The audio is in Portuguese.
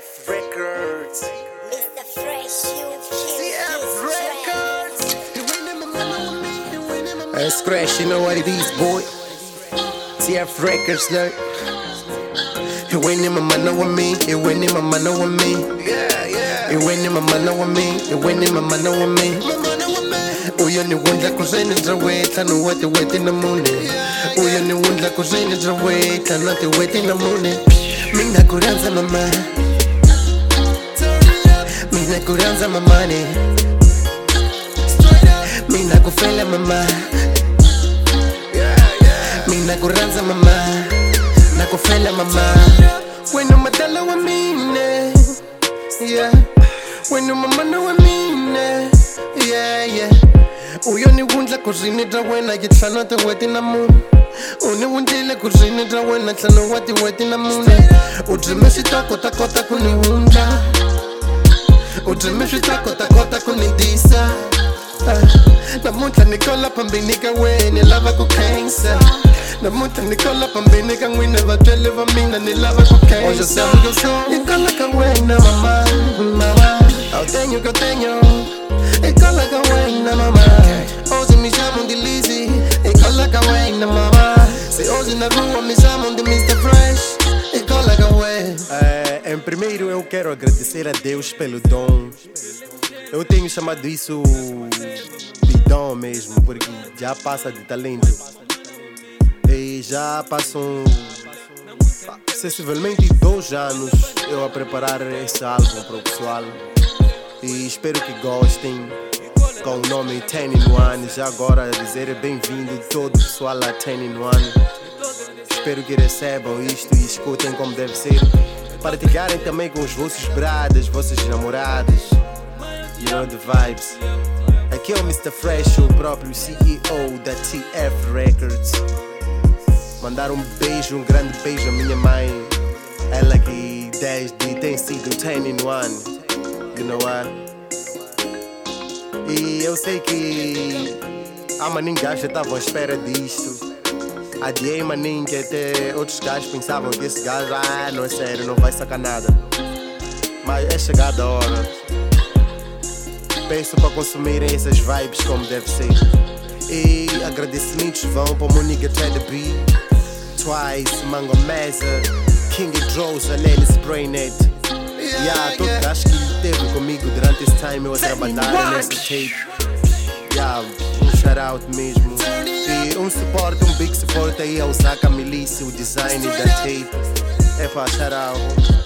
TF Records. Mr. Fresh, you TF Records. Hey, Scratch, you know what it is, boy. TF Records, look. You winning my money with me. You winning my money with me. Yeah. You winning my money with me. You winning my money with me. Uyo ni wundla kuzeni draweta no wati weti na mune. Uyo ni wundla kuzeni draweta no te weti na mune. Mina kuranza mama. Mina kuranza mamane. Mina kufela mama. Mina kuranza mama. Na kufela mama. Wenu madala wa mine. Yeah. Wenu mamana wa mine. Yeah. Uyo ni wundla kuzini drawena yitlano te weti na mune. Uni wundile kuzini drawena tlano wati weti na mune. Udrime takota kuni wunda. Udrime takota kuni disa. Namuntlha nikola pambinika weni lava ku khensa. Namuntlha nikola pambinika n'wina vatswele va mina ni lava ku khensa. Ikola ka wena mama. Autenyo ikola ka wena mama. Ozi misamo ndilizi. Ikola ka wena mama. Se ozi na rua misamo de Mr. Fresh. Ikola ka wena. Em primeiro eu quero agradecer a Deus pelo dom. Eu tenho chamado isso de dom mesmo, porque já passa de talento. E já passam sensivelmente 2 anos eu a preparar esse álbum para o pessoal. E espero que gostem. Com o nome 10 in 1. Já agora dizer bem-vindo todo o pessoal a 10 in 1. Espero que recebam isto e escutem como deve ser. Partilharem também com os vossos bradas, vossas namoradas. You know the vibes. Aqui é o Mr. Fresh, o próprio CEO da TF Records. Mandar um beijo, um grande beijo à minha mãe. Ela que desde tem sido 10 in 1. You know what? E eu sei que há maninhos já estavam à espera disto. Adiei maninho que até outros gajos pensavam que esse gajo, não é sério, não vai sacar nada. Mas é chegada a hora. Peço para consumirem essas vibes como deve ser. E agradecimentos vão para o Moniga Ted B, Twice, Mango Meza, King Drosa, Nelly Spraynet. Todo gajo que esteve comigo durante esse time eu a trabalhar nessa tape. Um shout out mesmo. E um big support aí ao Saka Milícia, o design da tape. Shout out.